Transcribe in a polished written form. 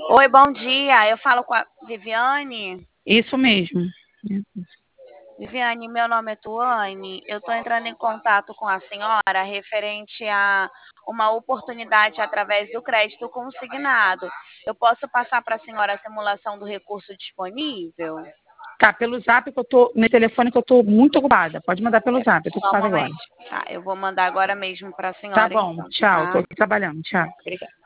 Oi, bom dia. Eu falo com a Viviane. Isso mesmo. Viviane, meu nome é Tuane. Eu estou entrando em contato com a senhora referente a uma oportunidade através do crédito consignado. Eu posso passar para a senhora a simulação do recurso disponível? Tá, pelo zap que eu tô, nesse telefone que eu tô muito ocupada. Pode mandar pelo É, zap, eu tô só um ocupada agora. momento. Tá, eu vou mandar agora mesmo para a Tá senhora, bom, então, tchau, tô tá? aqui trabalhando, tchau. Obrigada.